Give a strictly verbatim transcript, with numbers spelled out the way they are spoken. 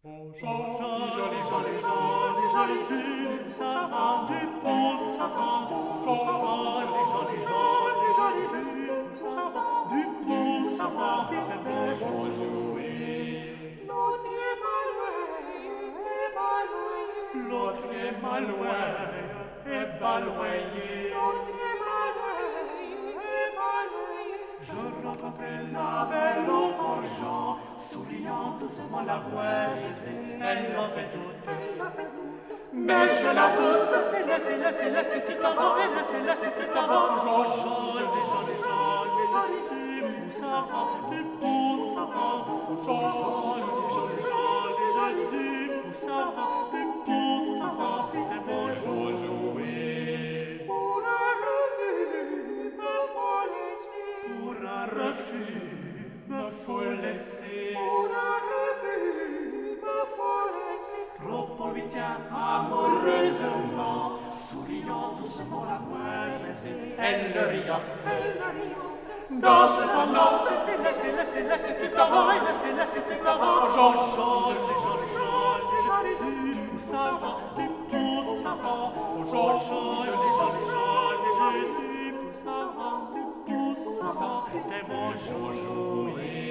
Joli, joli, joli, joli, joli, du savant, du beau savant. Joli, joli, joli, joli, du savant, du beau savant. Fais-moi jouer. L'autre est baloué, est baloué. L'autre est malouin, est baloyé. L'autre est baloué, est baloué. Je rencontrais la belle au gorgeant, souriant doucement la voix baisée. Elle en fait doute, Elle a fait doute. mais je la doute. Et laissez, laissez, laissez tout avant, et laissez, laissez tout avant. Joli, joli, joli, joli, du beau savant, du beau savant. Joli, joli, joli, joli, du beau savant, du beau savant. Fais-moi jouer. Pour un refus, me faut laisser. Pour un refus, me faut laisser. Pour un refus, me faut laisser. Propos lui tient amoureusement, souriant doucement la voix baisée. Elle le riote, Elle a rien. danse sa note. Et laissez, laissez, laissez tout avant, et laissez, laissez tout avant. Joli, joli, joli, joli, du beau savant, du beau savant. Joli, joli, joli, joli, du beau savant, du beau savant. Fais-moi jouer.